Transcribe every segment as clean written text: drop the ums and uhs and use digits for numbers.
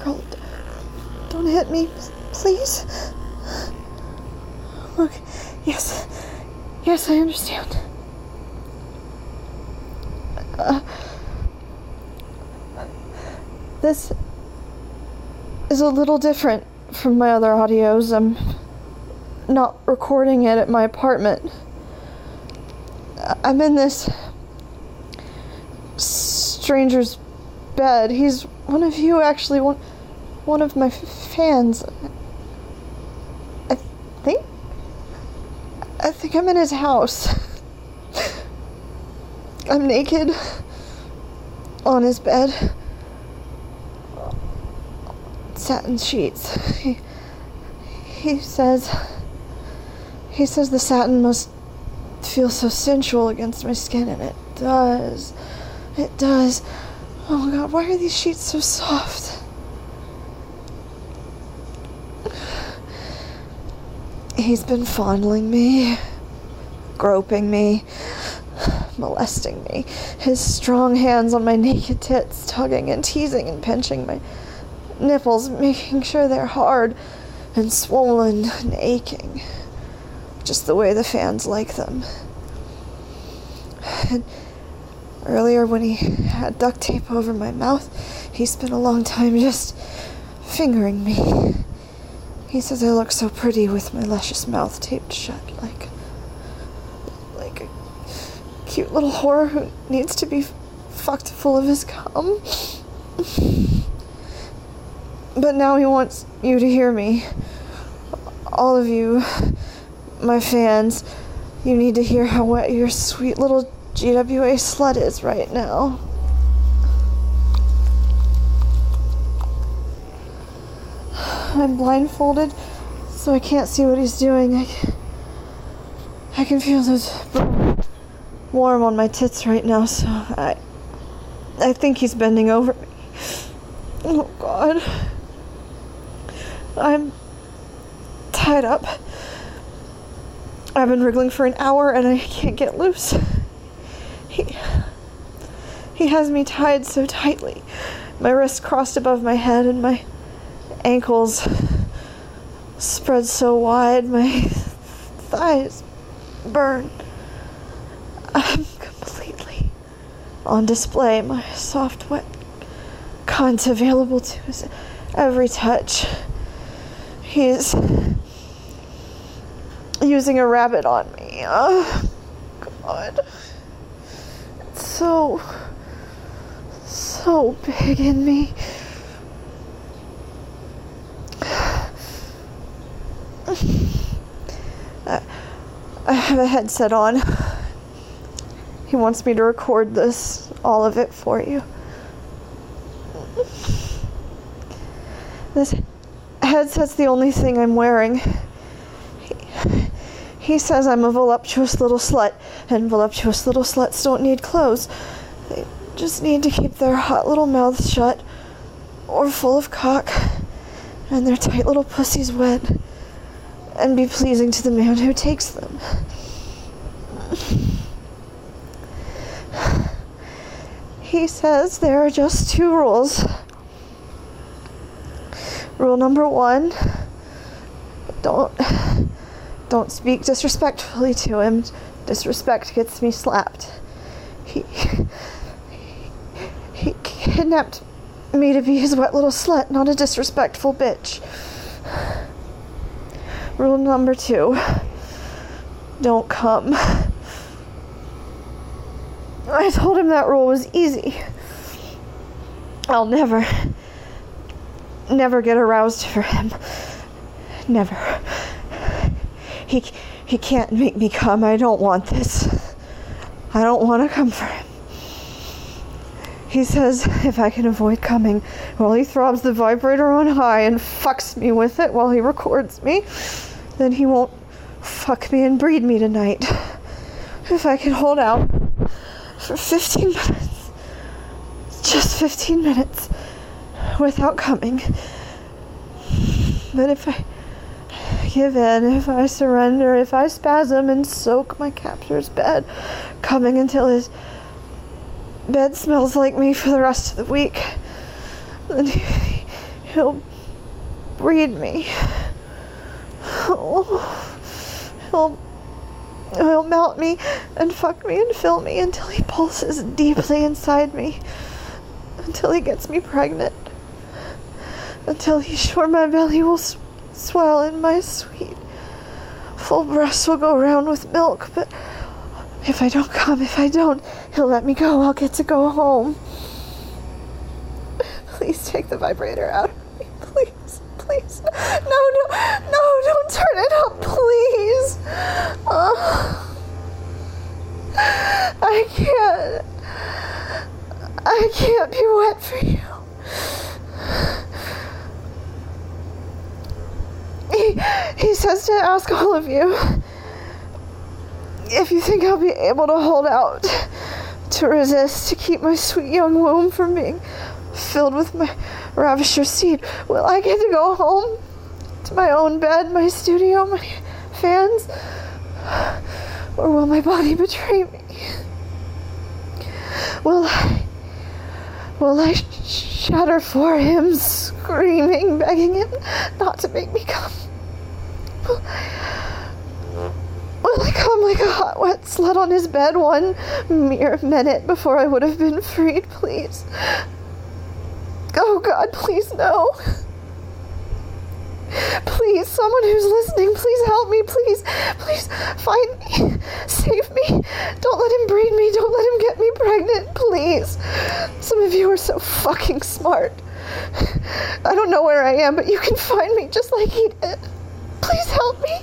Girl, don't hit me, please. Look, yes, I understand. This is a little different from my other audios. I'm not recording it at my apartment. I'm in this stranger's bed. He's one of you, actually, one of my fans. I think I'm in his house. I'm naked on his bed. Satin sheets. He says the satin must feel so sensual against my skin, and it does. It does. Oh God, why are these sheets so soft? He's been fondling me, groping me, molesting me. His strong hands on my naked tits, tugging and teasing and pinching my nipples, making sure they're hard and swollen and aching, just the way the fans like them. And earlier, when he had duct tape over my mouth, he spent a long time just fingering me. He says I look so pretty with my luscious mouth taped shut, like a cute little whore who needs to be fucked full of his cum. But now he wants you to hear me. All of you, my fans, you need to hear how wet your sweet little GWA slut is right now. I'm blindfolded, so I can't see what he's doing. I can feel those warm on my tits right now, so I think he's bending over me. Oh God. I'm tied up. I've been wriggling for an hour and I can't get loose. He has me tied so tightly. My wrists crossed above my head and my ankles spread so wide, my thighs burn. I'm completely on display. My soft, wet cunt available to his every touch. He's using a rabbit on me. Oh, God. It's so big in me. I have a headset on. He wants me to record this, all of it for you. This headset's the only thing I'm wearing. He says I'm a voluptuous little slut, and voluptuous little sluts don't need clothes. They just need to keep their hot little mouths shut, or full of cock, and their tight little pussies wet, and be pleasing to the man who takes them. He says there are just 2 rules. Rule number 1, don't speak disrespectfully to him. Disrespect gets me slapped. He kidnapped me to be his wet little slut, not a disrespectful bitch. Rule number 2, don't come. I told him that rule was easy. I'll never get aroused for him. Never. He can't make me come. I don't want this. I don't want to come for him. He says if I can avoid coming while he throbs the vibrator on high and fucks me with it while he records me, then he won't fuck me and breed me tonight. If I can hold out for 15 minutes, just 15 minutes, without coming. But if I give in, if I surrender, if I spasm and soak my captor's bed, coming until his bed smells like me for the rest of the week, then He'll breed me. He'll mount me and fuck me and fill me until he pulses deeply inside me. Until he gets me pregnant. Until he's sure my belly will swell and my sweet, full breasts will go round with milk. But if I don't, he'll let me go. I'll get to go home. Please take the vibrator out of me. Please. No, don't turn it up, please. I can't be wet for you. He says to ask all of you if you think I'll be able to hold out, to resist, to keep my sweet young womb from being filled with my ravisher seed. Will I get to go home to my own bed, my studio, my fans? Or will my body betray me? Will I shudder for him, screaming, begging him not to make me come? Will I come like a hot, wet slut on his bed one mere minute before I would have been freed, please? Oh God, please no. Please, someone who's listening, please help me, please find me, save me. Don't let him breed me, don't let him get me pregnant, please. Some of you are so fucking smart. I don't know where I am, but you can find me just like he did. Please help me.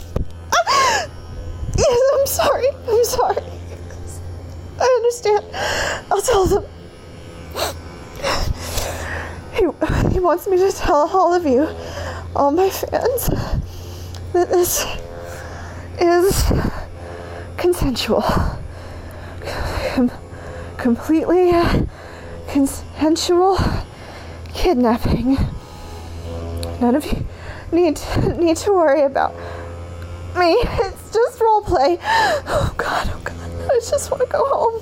Yes, I'm sorry. I understand. I'll tell them. He wants me to tell all of you, all my fans, that this is consensual. Completely consensual kidnapping. None of you need to worry about me. It's just role play. Oh God. I just want to go home.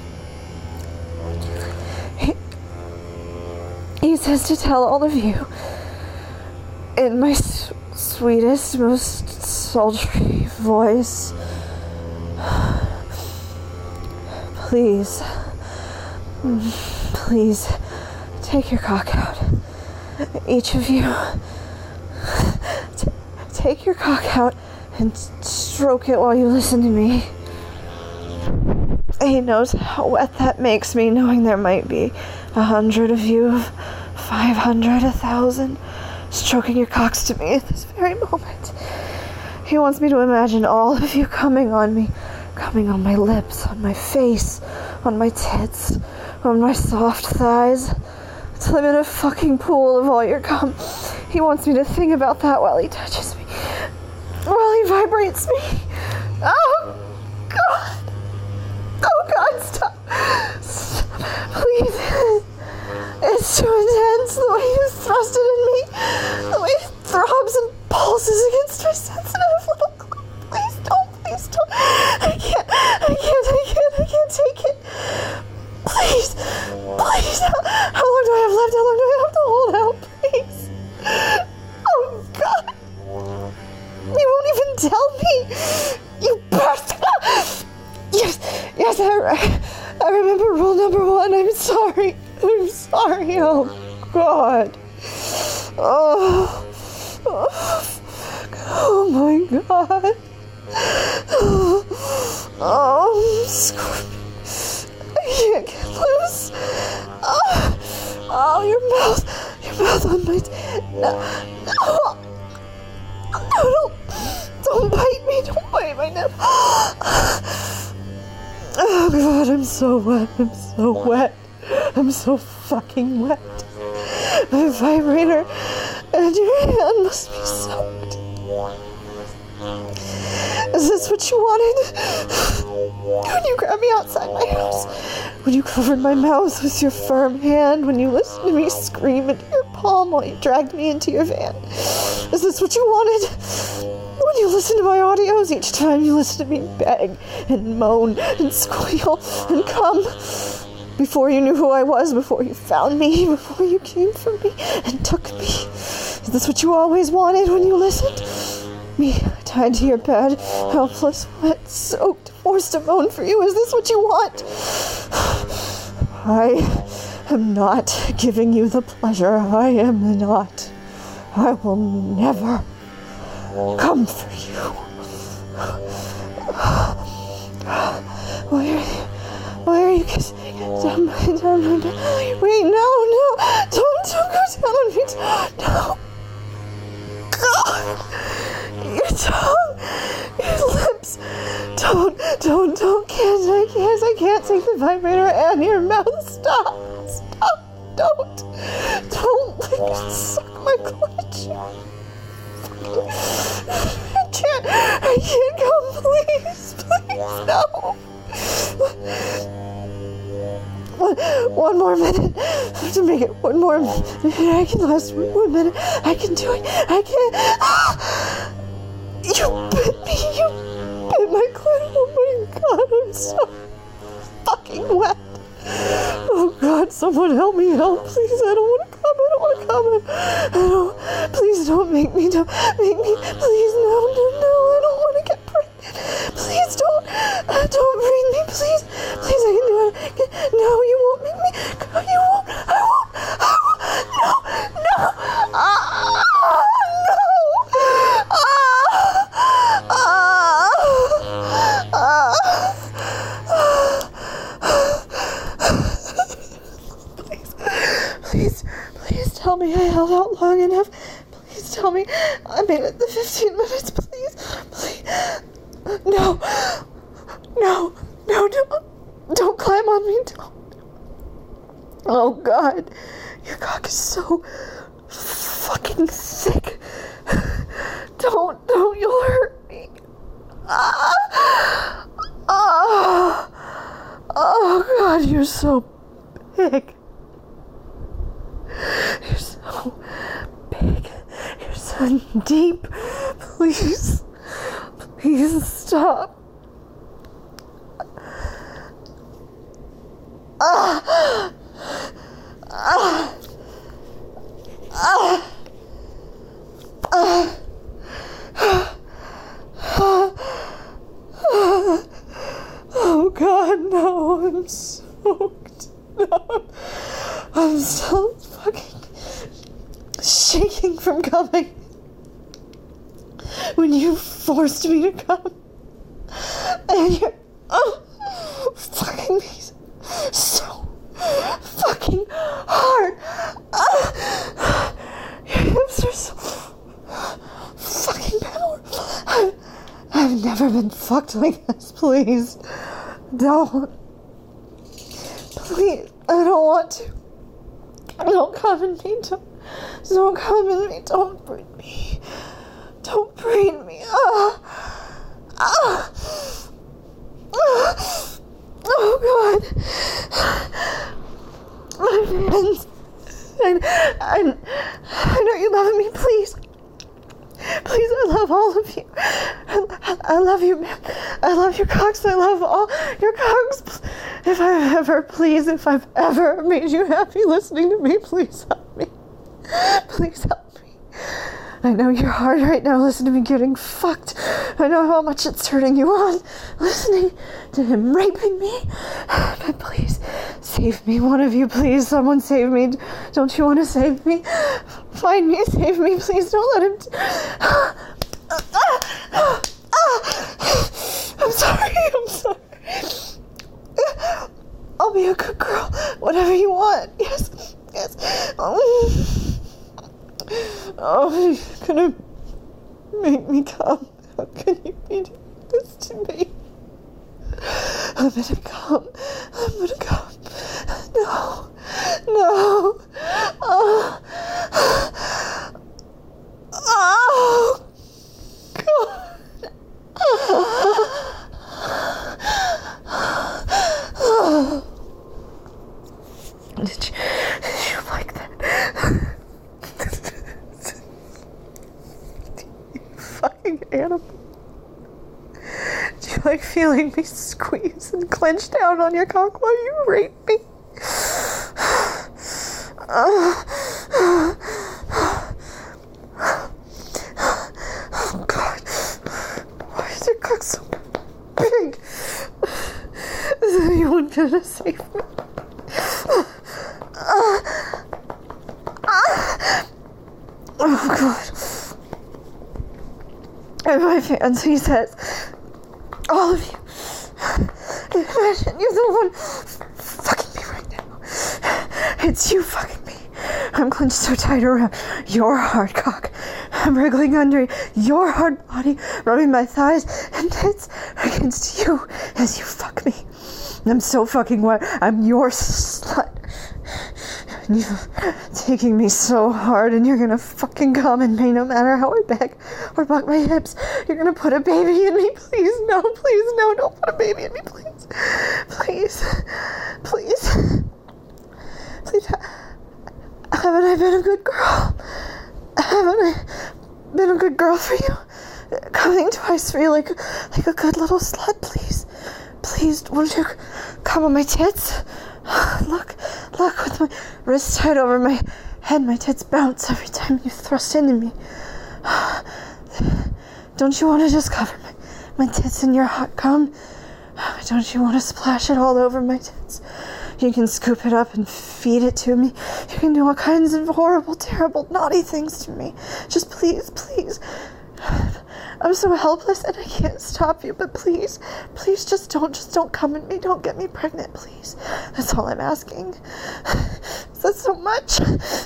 He says to tell all of you in my sweetest, most sultry voice, please take your cock out. Each of you, take your cock out and stroke it while you listen to me. He knows how wet that makes me, knowing there might be 100 of you, 500, 1,000, stroking your cocks to me at this very moment. He wants me to imagine all of you coming on me, coming on my lips, on my face, on my tits, on my soft thighs, till I'm in a fucking pool of all your cum. He wants me to think about that while he touches me, while he vibrates me. Oh, God. Oh, God, stop. Please. It's too intense, the way you thrust it in me, the way it throbs and pulses against my sensitive little clit. Please don't. I can't take it. Please. How long do I have left? How long do I have to hold out? Please. Oh, God. You won't even tell me. You bastard. Yes, I remember rule number 1. I'm sorry. Oh, God. Oh my God. Oh, Scorpion. I can't get loose. Oh, your mouth on my... No. Don't bite me. Don't bite my nipple. Oh, God, I'm so wet. I'm so fucking wet. My vibrator and your hand must be soaked. Is this what you wanted? When you grabbed me outside my house, when you covered my mouth with your firm hand, when you listened to me scream into your palm while you dragged me into your van. Is this what you wanted? When you listen to my audios, each time you listen to me beg and moan and squeal and come. Before you knew who I was, before you found me, before you came for me and took me. Is this what you always wanted when you listened? Me tied to your bed, helpless, wet, soaked, forced to moan for you. Is this what you want? I am not giving you the pleasure. I am not. I will never come for you. Why are you kissing me? Down my back. Wait, no. Don't go down on me. No. God. Your tongue. Your lips. I can't take the vibrator and your mouth. Stop. Don't suck my clutch. I can't come, please, no. One more minute to make it. One more minute. I can last 1 minute. I can do it. I can. You bit me. You bit my clit. Oh my God, I'm so fucking wet. Oh God, someone help me, help, please. I don't want to come. Please don't make me. Please, no. I don't want to get pregnant. Please don't breathe me, please. Please, I can do it. No, you won't make me. You won't. I won't. No. Please tell me I held out long enough. Please tell me I made it the 15 minutes, please. No, don't climb on me, don't. Oh God, your cock is so fucking thick. Don't, you'll hurt me. Oh God, you're so big. You're so big. You're so deep. Please stop. Oh God, no, I'm soaked. No, I'm so fucking shaking from coming. When you forced me to come, and you're fucking me so fucking hard. Your hips are so fucking powerful. I've never been fucked like this. Please, don't. Please, I don't want to. Don't come in me. Don't come in me. Don't breed me. Don't breed me. Oh God. My hands. I know you love me. Please, I love all of you. I love you, man. I love your cocks. I love all your cocks. If I've ever made you happy listening to me, please help me. Please help me. I know you're hard right now listening to me getting fucked. I know how much it's turning you on listening to him raping me. But please, save me. One of you, please. Someone save me. Don't you want to save me? Find me, save me. Please don't let him... I'm sorry. I'll be a good girl. Whatever you want. Yes. Oh, you're gonna make me come. How can you be doing this to me? I'm gonna come. No. Oh, God. Did you like that? Fucking animal. Do you like feeling me squeeze and clench down on your cock while you rape me? Oh God. Why is your cock so big? Is anyone gonna save me? Oh God. And my fans, he says, all of you, imagine you're the one fucking me right now. It's you fucking me. I'm clenched so tight around your hard cock. I'm wriggling under your hard body, rubbing my thighs and tits against you as you fuck me. I'm so fucking wet. I'm your slut. You're taking me so hard, and you're gonna fucking come in me no matter how I beg or buck my hips. You're gonna put a baby in me. Please, no, don't put a baby in me, please. Please. Haven't I been a good girl? Haven't I been a good girl for you? Coming twice for you like a good little slut, please. Please, won't you come on my tits? Look, with my wrist tight over my head, my tits bounce every time you thrust into me. Don't you want to just cover my tits in your hot cum? Don't you want to splash it all over my tits? You can scoop it up and feed it to me. You can do all kinds of horrible, terrible, naughty things to me. Just please. I'm so helpless and I can't stop you, but please, just don't come at me. Don't get me pregnant, please. That's all I'm asking. That's so much.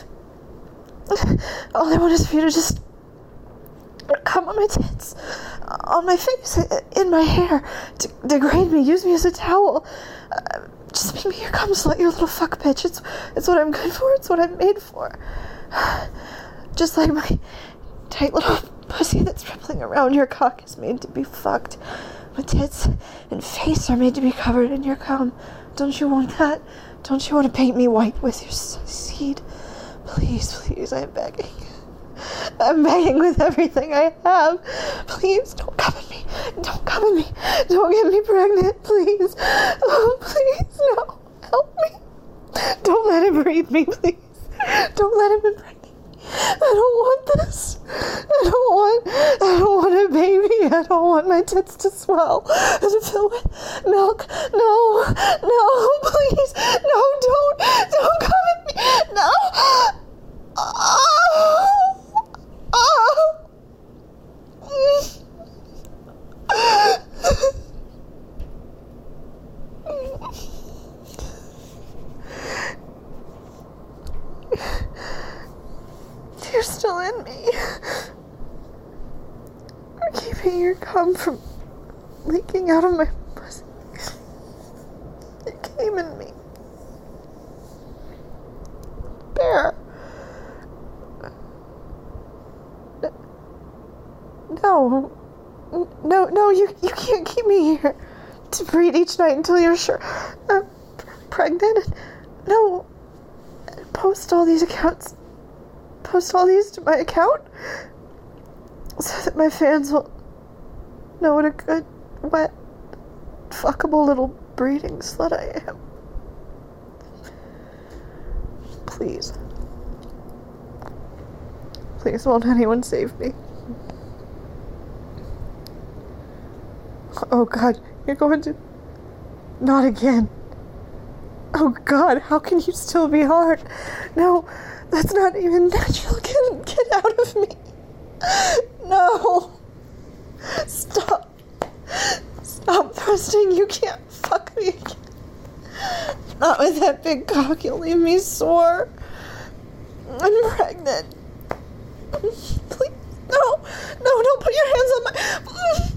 All I want is for you to just come on my tits, on my face, in my hair, degrade me, use me as a towel. Just make me your cum slut, your little fuck bitch. It's what I'm good for. It's what I'm made for. Just like my tight little pussy that's rippling around your cock is made to be fucked. My tits and face are made to be covered in your cum. Don't you want that? Don't you want to paint me white with your seed? Please, I'm begging. I'm begging with everything I have. Please, don't come at me. Don't Don't get me pregnant, please. Oh, please, no. Help me. Don't let him breathe me, please. Don't let him impregnate me. I don't want this. I don't want a baby. I don't want my tits to swell and fill with milk. No, please. No, don't come at me. No. You're still in me. You're keeping your cum from leaking out of my pussy. It came in me. Bear. No, you can't keep me here to breed each night until you're sure I'm pregnant. No, post all these to my account so that my fans will know what a good, wet, fuckable little breeding slut I am. Please, won't anyone save me? Oh God, you're going to... Not again. Oh God, how can you still be hard? No, that's not even natural. Get out of me. No. Stop thrusting. You can't fuck me again. Not with that big cock. You'll leave me sore. I'm pregnant. Please, no, don't put your hands on my...